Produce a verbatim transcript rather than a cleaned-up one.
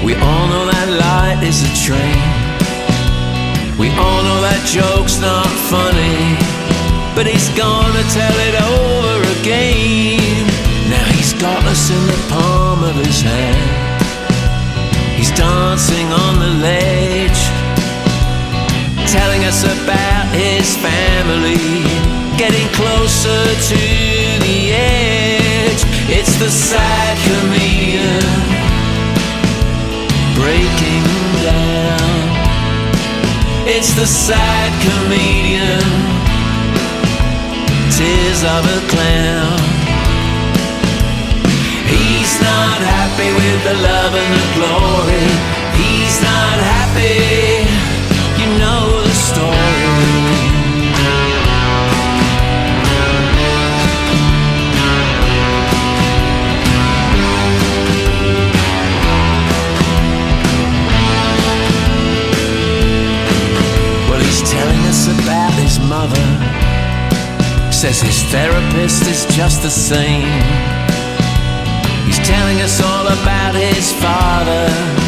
We all know that light is a train. We all know that joke's not funny, but he's gonna tell it over again. Now he's got us in the palm of his hand. He's dancing on the ledge, telling us about his family, getting closer to the edge. It's the sad comedian breaking down. It's the sad comedian, tears of a clown. He's not happy with the love and the glory. He's not happy, you know the story. Well, he's telling us about his mother, says his therapist is just the same. He's telling us all about his father,